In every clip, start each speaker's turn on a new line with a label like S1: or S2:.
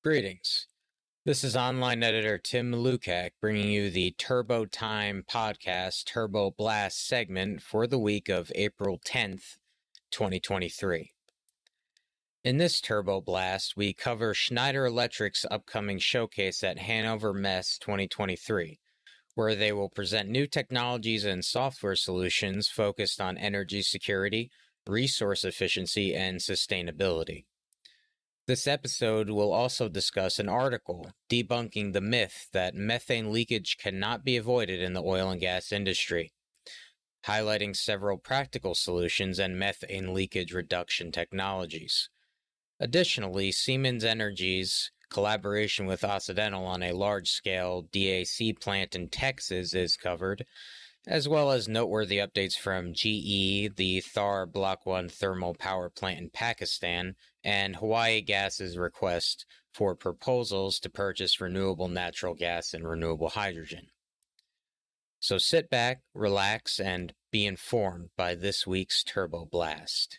S1: Greetings. This is online editor Tim Lukak bringing you the Turbo Time podcast Turbo Blast segment for the week of April 10th, 2023. In this Turbo Blast, we cover Schneider Electric's upcoming showcase at Hannover Messe 2023, where they will present new technologies and software solutions focused on energy security, resource efficiency, and sustainability. This episode will also discuss an article debunking the myth that methane leakage cannot be avoided in the oil and gas industry, highlighting several practical solutions and methane leakage reduction technologies. Additionally, Siemens Energy's collaboration with Occidental on a large-scale DAC plant in Texas is covered, as well as noteworthy updates from GE, the Thar Block 1 thermal power plant in Pakistan, and Hawaii Gas's request for proposals to purchase renewable natural gas and renewable hydrogen. So sit back, relax, and be informed by this week's Turbo Blast.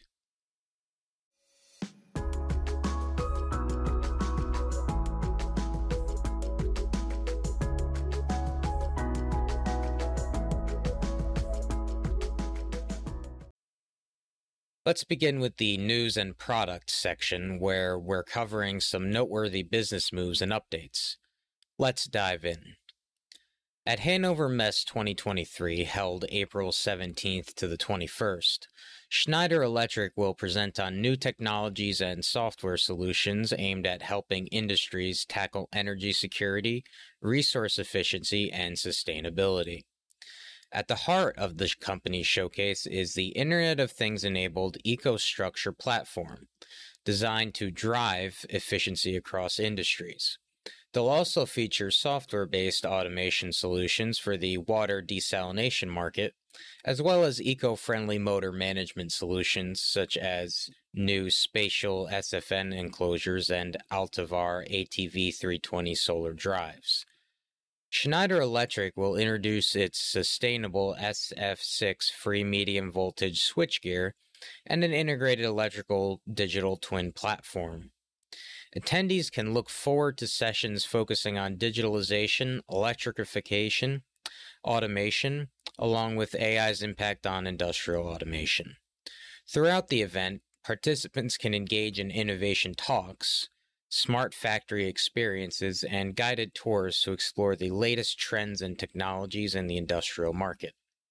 S1: Let's begin with the news and product section, where we're covering some noteworthy business moves and updates. Let's dive in. At Hannover Messe 2023, held April 17th to the 21st, Schneider Electric will present on new technologies and software solutions aimed at helping industries tackle energy security, resource efficiency, and sustainability. At the heart of the company's showcase is the Internet of Things-enabled EcoStruxure platform, designed to drive efficiency across industries. They'll also feature software-based automation solutions for the water desalination market, as well as eco-friendly motor management solutions such as new spatial SFN enclosures and Altivar ATV320 solar drives. Schneider Electric will introduce its sustainable SF6 free medium voltage switchgear and an integrated electrical digital twin platform. Attendees can look forward to sessions focusing on digitalization, electrification, automation, along with AI's impact on industrial automation. Throughout the event, participants can engage in innovation talks, smart factory experiences, and guided tours to explore the latest trends and technologies in the industrial market.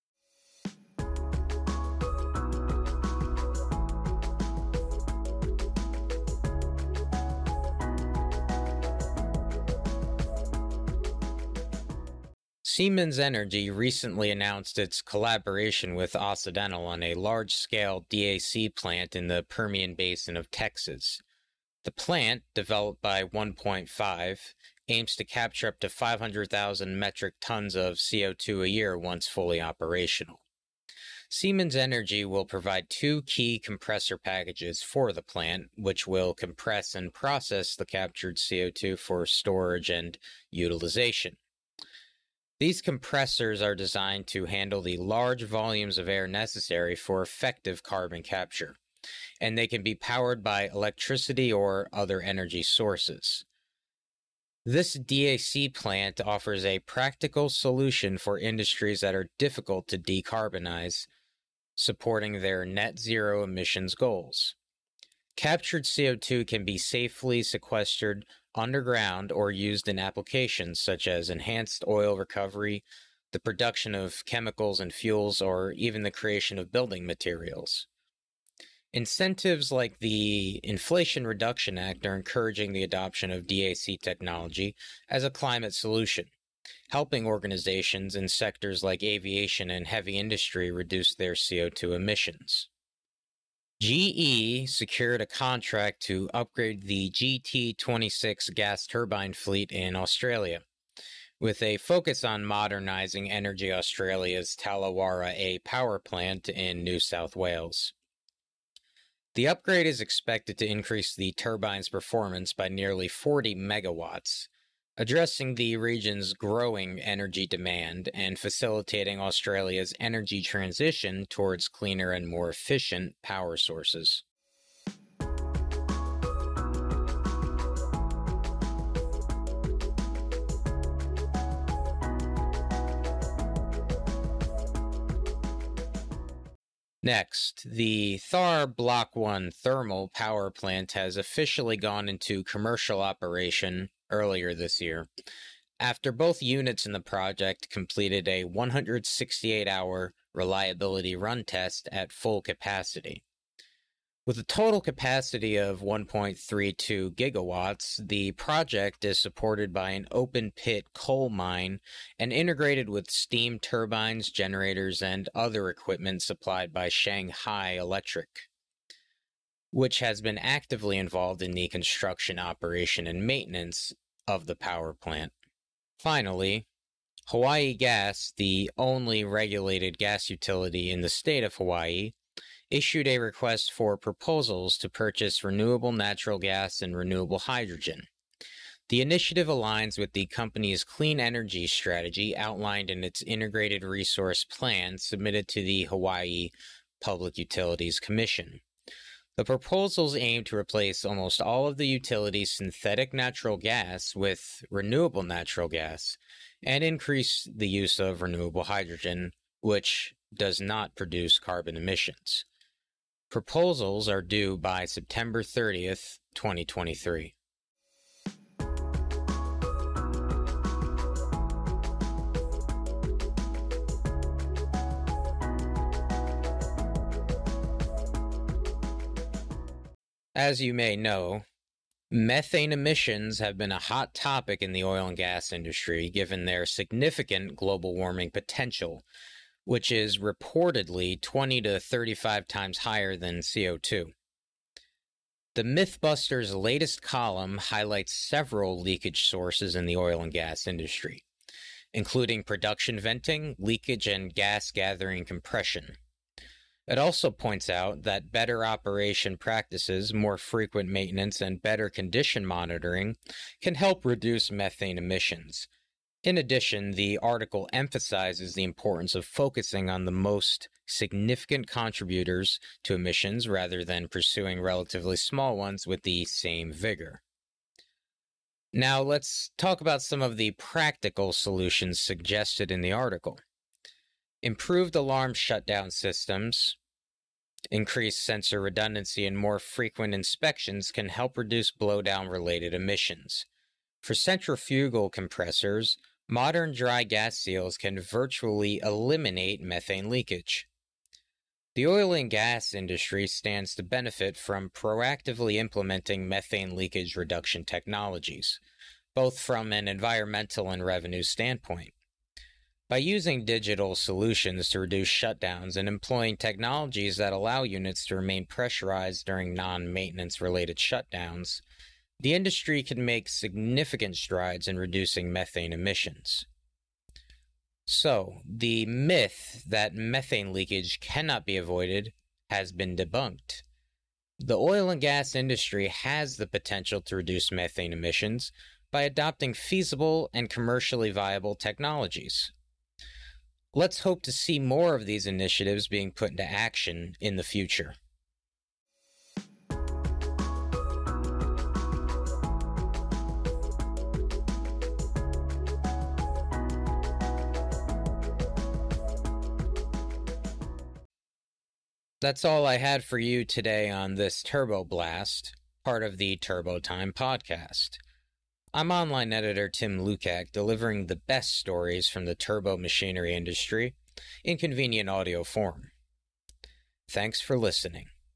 S1: Siemens Energy recently announced its collaboration with Occidental on a large-scale DAC plant in the Permian Basin of Texas. The plant, developed by 1PointFive, aims to capture up to 500,000 metric tons of CO2 a year once fully operational. Siemens Energy will provide two key compressor packages for the plant, which will compress and process the captured CO2 for storage and utilization. These compressors are designed to handle the large volumes of air necessary for effective carbon capture, and they can be powered by electricity or other energy sources. This DAC plant offers a practical solution for industries that are difficult to decarbonize, supporting their net zero emissions goals. Captured CO2 can be safely sequestered underground or used in applications such as enhanced oil recovery, the production of chemicals and fuels, or even the creation of building materials. Incentives like the Inflation Reduction Act are encouraging the adoption of DAC technology as a climate solution, helping organizations in sectors like aviation and heavy industry reduce their CO2 emissions. GE secured a contract to upgrade the GT26 gas turbine fleet in Australia, with a focus on modernizing Energy Australia's Tallawarra A power plant in New South Wales. The upgrade is expected to increase the turbine's performance by nearly 40 megawatts, addressing the region's growing energy demand and facilitating Australia's energy transition towards cleaner and more efficient power sources. Next, the Thar Block 1 thermal power plant has officially gone into commercial operation earlier this year, after both units in the project completed a 168-hour reliability run test at full capacity. With a total capacity of 1.32 gigawatts, the project is supported by an open-pit coal mine and integrated with steam turbines, generators, and other equipment supplied by Shanghai Electric, which has been actively involved in the construction, operation, and maintenance of the power plant. Finally, Hawaii Gas, the only regulated gas utility in the state of Hawaii, issued a request for proposals to purchase renewable natural gas and renewable hydrogen. The initiative aligns with the company's clean energy strategy outlined in its Integrated Resource Plan submitted to the Hawaii Public Utilities Commission. The proposals aim to replace almost all of the utility's synthetic natural gas with renewable natural gas and increase the use of renewable hydrogen, which does not produce carbon emissions. Proposals are due by September 30th, 2023. As you may know, methane emissions have been a hot topic in the oil and gas industry given their significant global warming potential, which is reportedly 20 to 35 times higher than CO2. The Mythbusters' latest column highlights several leakage sources in the oil and gas industry, including production venting, leakage, and gas gathering compression. It also points out that better operation practices, more frequent maintenance, and better condition monitoring can help reduce methane emissions. In addition, the article emphasizes the importance of focusing on the most significant contributors to emissions rather than pursuing relatively small ones with the same vigor. Now let's talk about some of the practical solutions suggested in the article. Improved alarm shutdown systems, increased sensor redundancy, and more frequent inspections can help reduce blowdown-related emissions. For centrifugal compressors, modern dry gas seals can virtually eliminate methane leakage. The oil and gas industry stands to benefit from proactively implementing methane leakage reduction technologies, both from an environmental and revenue standpoint. By using digital solutions to reduce shutdowns and employing technologies that allow units to remain pressurized during non-maintenance related shutdowns, the industry can make significant strides in reducing methane emissions. So, the myth that methane leakage cannot be avoided has been debunked. The oil and gas industry has the potential to reduce methane emissions by adopting feasible and commercially viable technologies. Let's hope to see more of these initiatives being put into action in the future. That's all I had for you today on this Turbo Blast, part of the Turbo Time podcast. I'm online editor Tim Lukac, delivering the best stories from the turbo machinery industry in convenient audio form. Thanks for listening.